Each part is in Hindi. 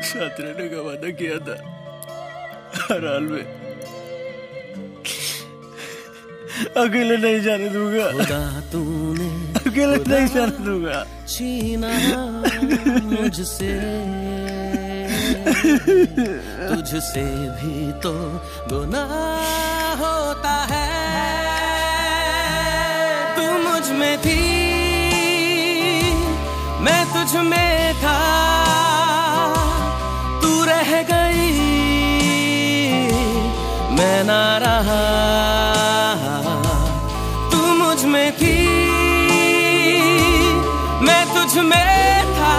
साथ रहने का वादा किया था, हर हाल में अकेले नहीं जाने दूंगा। खुदा तूने अकेले नहीं जाने दूंगा। छीना मुझसे, तुझसे भी तो गुनाह होता है। तू मुझ में थी, मैं तुझ में था, तू रह गई, मैं ना रहा। तू मुझ में थी, मैं तुझ में था,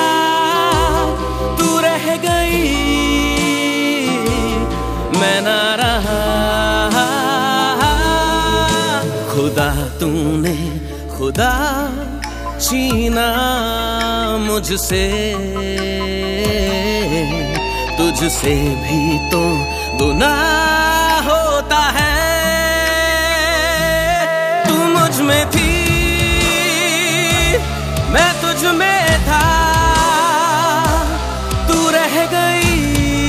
तू रह गई, मैं ना रहा। खुदा तूने खुदा छीना मुझसे, तुझसे भी तो गुनाह होता है। तू मुझ में थी, मैं तुझ में था, तू रह गई,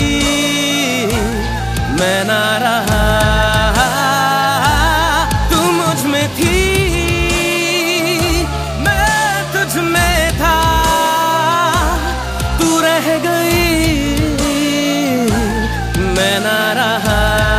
मैं ना रहा। तू मुझ में थी, मैं ना रहा।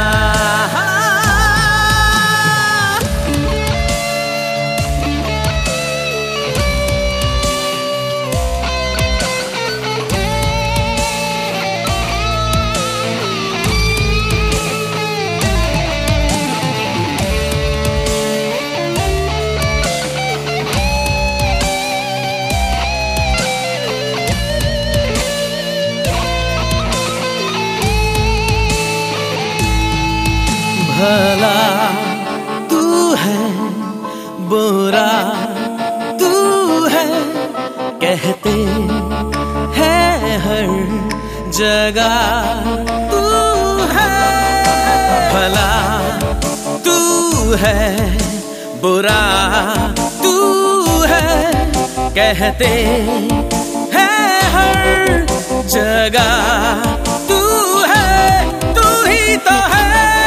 भला तू है, बुरा तू है, कहते हैं हर जगह तू है। भला तू है, बुरा तू है, कहते हैं हर जगह तू है। तू ही तो है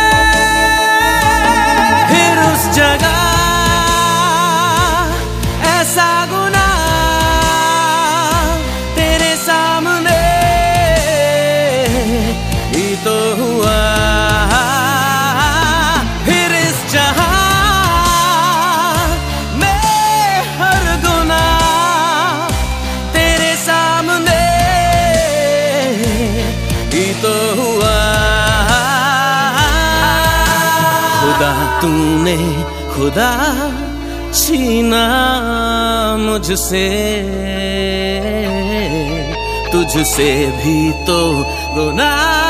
उस जगह, ऐसा गुनाह तेरे सामने ही तो हुआ। फिर इस जहां में हर गुनाह तेरे सामने ही तो हुआ। खुदा तूने खुदा छीना मुझसे, तुझसे भी तो गुनाह